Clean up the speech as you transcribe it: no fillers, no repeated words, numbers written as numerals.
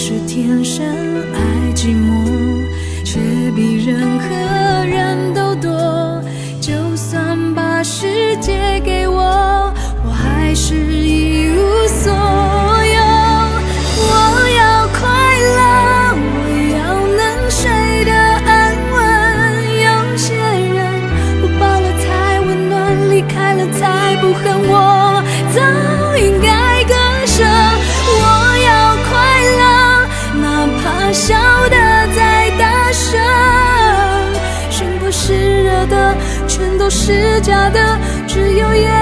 是天生爱寂寞，却比任何人都多。就算把世界给我，我还是一无所有。我要快乐，我要能睡得安稳。有些人不抱了才温暖，离开了才不恨，我早应该割舍。我要快乐，哪怕笑得再大声，心不是热的，全都是假的，只有眼